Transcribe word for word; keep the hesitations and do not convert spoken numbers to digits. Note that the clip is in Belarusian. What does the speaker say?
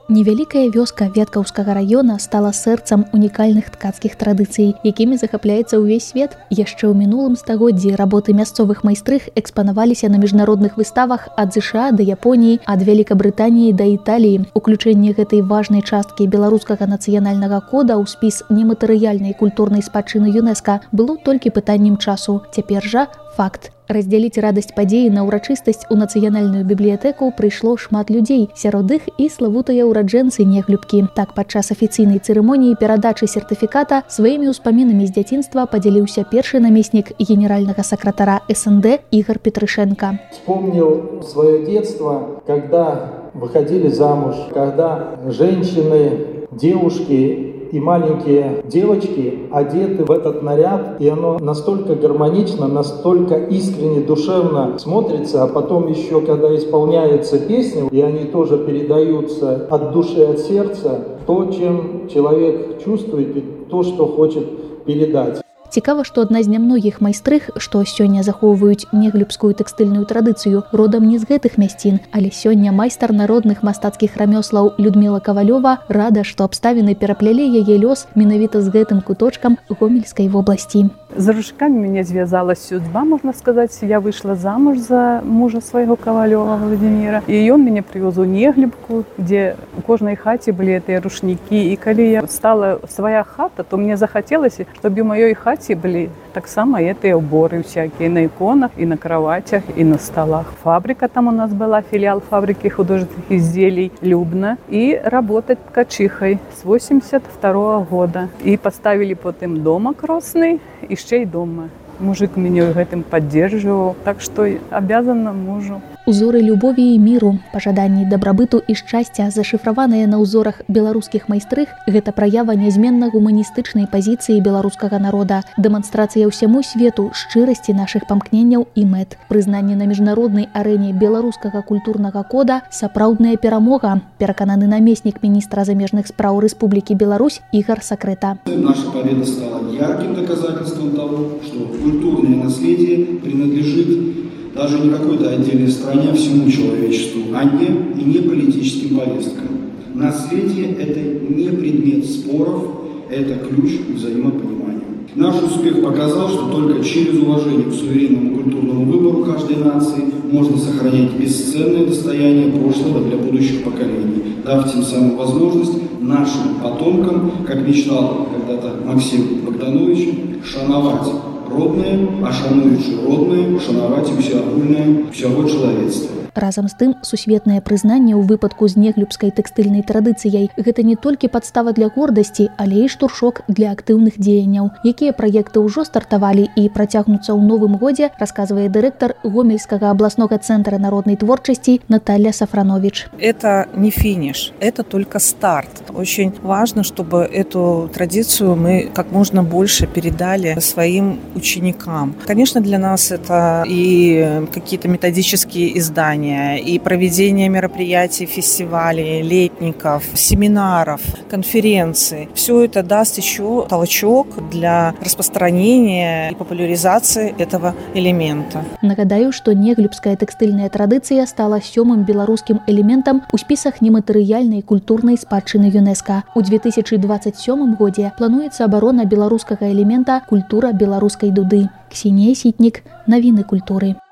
Невялікая вёска Веткаўскага района стала сэрцам унікальных ткацкіх традыцый, якімі захапляецца ўвесь свет. Яшчэ ў мінулым стагоддзі работы мясцовых майстрых экспанаваліся на міжнародных выставах ад ЗША да Японіі, ад Вялікабрытаніі да Італіі. Уключэнне гэтай важнай часткі беларускага нацыянальнага кода ў спіс нематэрыяльнай культурнай спадчыны ЮНЕСКА было толькі пытаннем часу. Цяпер жа факт. Раздзяліць радасць падзеі на ўрачыстасць у нацыянальную бібліятэку прыйшло шмат людзей, сярод іх і славутыя ўраджэнцы Неглюбкі. Так, падчас афіцыйнай цырымоніі перадачы сертыфіката сваімі ўспамінамі з дзяцінства падзяліўся першы намеснік генеральнага сакратара СНД Игорь Петрышенко. Вспомнил свое детство, когда выходили замуж, когда женщины, девушки и маленькие девочки одеты в этот наряд, и оно настолько гармонично, настолько искренне, душевно смотрится, а потом еще, когда исполняется песня, и они тоже передаются от души, от сердца, то, чем человек чувствует, и то, что хочет передать. Цікава, што адна з нямногіх майстрых, што сёння захоўваюць неглюбскую тэкстыльную традыцыю, родам не з гэтых мясцін, але сёння майстар народных мастацкіх рамёслаў Людмила Ковалёва рада, што абставіны пераплялі яе лёс менавіта з гэтым куточкам Гомельскай вобласці. За ружками меня связала судьба, можно сказать. Я вышла замуж за мужа своего Ковалева Владимира. И он меня привез в Неглюбку, где в каждой хате были эти рушники. И когда я стала своя хата, то мне захотелось, чтобы в моей хате были так само эти уборы всякие на иконах, и на кроватях, и на столах. Фабрика там у нас была, филиал фабрики художественных изделий Любна. И работать ткачихой с восемьдесят второго года. И поставили потом дома красный, и ще й дома. Мужик меня гэтым поддерживал, так что обязана мужу. Узоры любові і міру, пажаданні дабрабыту і шчасця, зашыфраваныя на ўзорах беларускіх майстрых, гэта праява нязменна гуманістычнай пазіцыі беларускага народа, дэманстрацыя ўсяму свету шчырасці нашых памкненняў і мэт. Прызнанне на міжнароднай арэне беларускага культурнага кода – сапраўдная перамога, перакананы намеснік міністра замежных спраў Рэспублікі Беларусь Игорь Сакрэта. Наша победа стала ярким доказательством того, что культурное наследие принадлежит даже не какой-то отдельной стране, а всему человечеству, а не, и не политическим повесткам. Наследие – это не предмет споров, это ключ к взаимопониманию. Наш успех показал, что только через уважение к суверенному культурному выбору каждой нации можно сохранять бесценное достояние прошлого для будущих поколений, дав тем самым возможность нашим потомкам, как мечтал когда-то Максим Богданович, шановать родное, а шануючи родное, шанаваць усё агульнае, усяго чалавецтва. Разам з тым, сусветнае прызнанне ў выпадку з неглюбскай тэкстыльнай традыцыяй – гэта не толькі падстава для гордасці, але і штуршок для актыўных дзеянняў. Якія праекты ўжо стартавалі і працягнуцца ў новым годзе, расказвае дырэктар Гомельскага абласнога цэнтра народнай творчасці Наталья Сафранович. Это не финиш, это только старт. Очень важно, чтобы эту традицию мы как можно больше передали своим ученикам. Конечно, для нас это и какие-то методические издания, и проведение мероприятий, фестивалей, летников, семинаров, конференций. Все это даст еще толчок для распространения и популяризации этого элемента. Нагадаю, што неглюбская тэкстыльная традыцыя стала сёмым беларускім элементам у спісах нематэрыяльнай культурнай спадчыны ЮНЕСКА. У две тысячи двадцать сёмым годзе плануецца абарона беларускага элемента культура беларускай дуды. Ксенія Сітнік, навіны культуры.